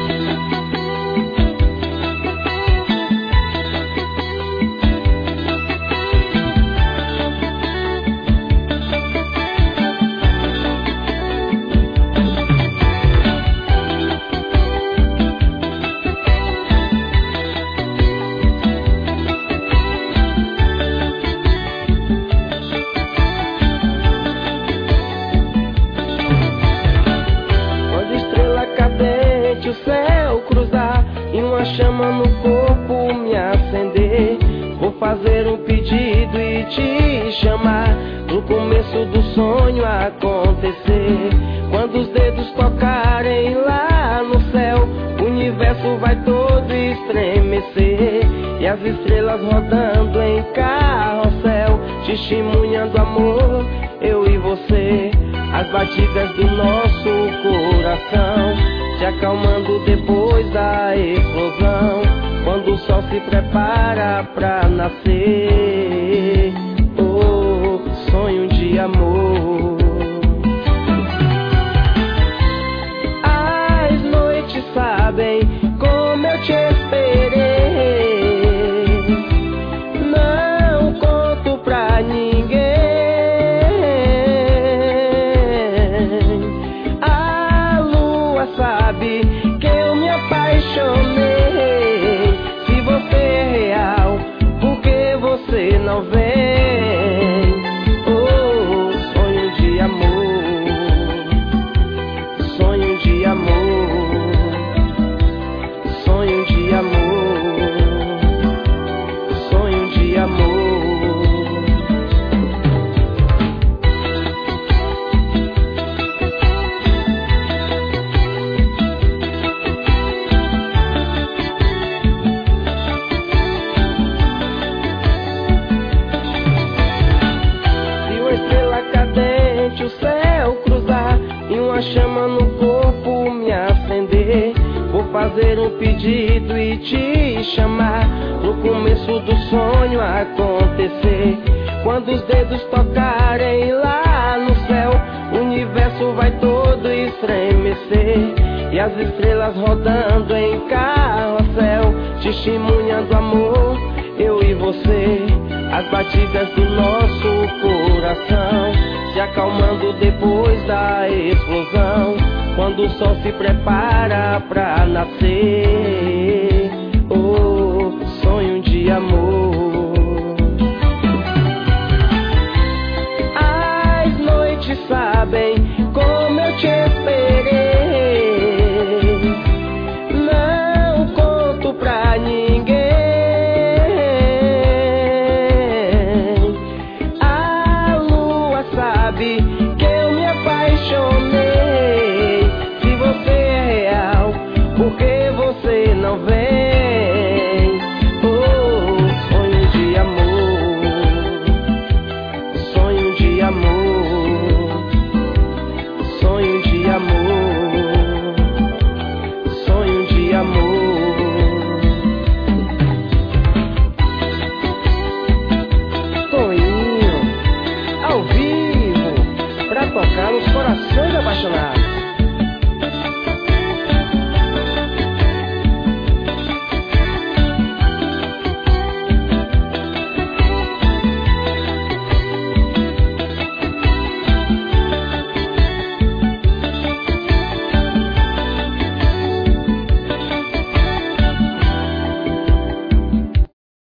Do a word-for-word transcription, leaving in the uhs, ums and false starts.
Chama no corpo me acender. Vou fazer um pedido e te chamar no começo do sonho acontecer. Quando os dedos tocarem lá no céu, o universo vai todo estremecer. E as estrelas rodando em carrossel, testemunhando amor, eu e você. As batidas do nosso coração se acalmando depois da explosão, quando o sol se prepara pra nascer. Oh, sonho de amor. As noites sabem como eu te esperei. Não conto pra ninguém. A lua sabe que eu me apaixonei. Se você é real, por que você não vem? Oh, sonho de amor, sonho de amor, sonho de amor, sonho de amor. O céu cruzar e uma chama no corpo me acender. Vou fazer um pedido e te chamar no começo do sonho acontecer. Quando os dedos tocarem lá no céu, o universo vai todo estremecer. E as estrelas rodando em carrossel, testemunhando amor, eu e você. As batidas do nosso coração se acalmando depois da explosão, quando o sol se prepara pra nascer.